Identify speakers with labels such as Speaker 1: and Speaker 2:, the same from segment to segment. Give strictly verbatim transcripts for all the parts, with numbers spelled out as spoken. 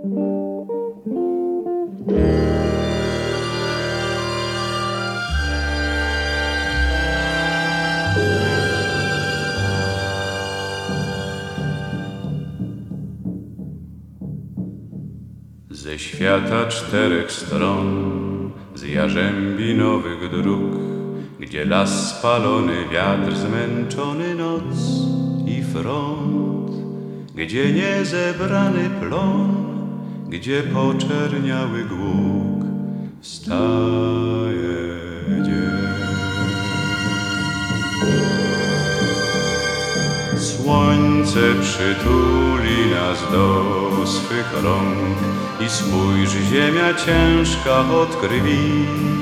Speaker 1: Ze świata czterech stron, z jarzębinowych dróg, gdzie las spalony, wiatr zmęczony, noc i front, gdzie niezebrany plon, gdzie poczerniały głóg, wstaje dzień. Słońce przytuli nas do swych rąk i spójrz, ziemia ciężka od krwi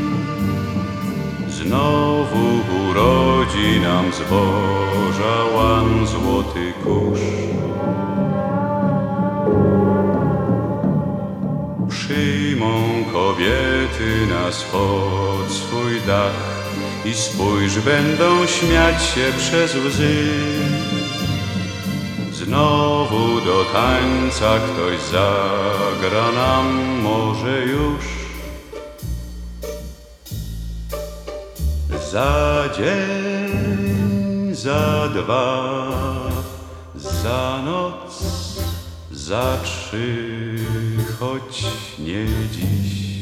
Speaker 1: znowu urodzi nam zboża łan złoty kurz. Przyjmą kobiety nas pod swój dach i spójrz, będą śmiać się przez łzy. Znowu do tańca ktoś zagra nam może już. Za dzień, za dwa, za noc, za trzy, choć nie dziś.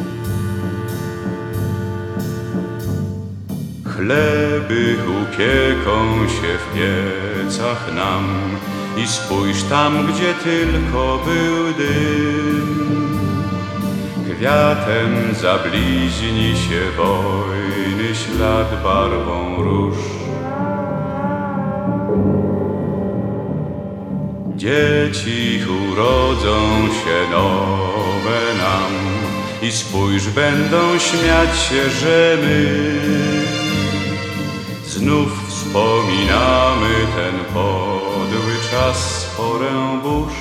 Speaker 1: Chleby upieką się w piecach nam i spójrz tam, gdzie tylko był dym. Kwiatem zabliźni się wojny ślad barwą róż. Dzieci urodzą się nowe nam i spójrz, będą śmiać się, że my znów wspominamy ten podły czas, porę burz.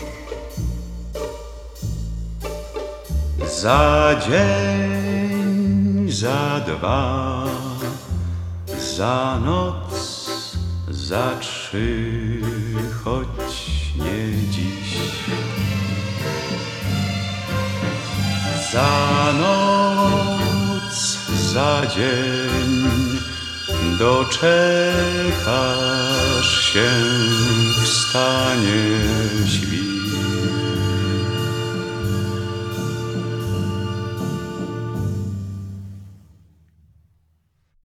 Speaker 1: Za dzień, za dwa, za noc, za trzy, choć nie dziś. Za noc, za dzień doczekasz się, wstanie świt.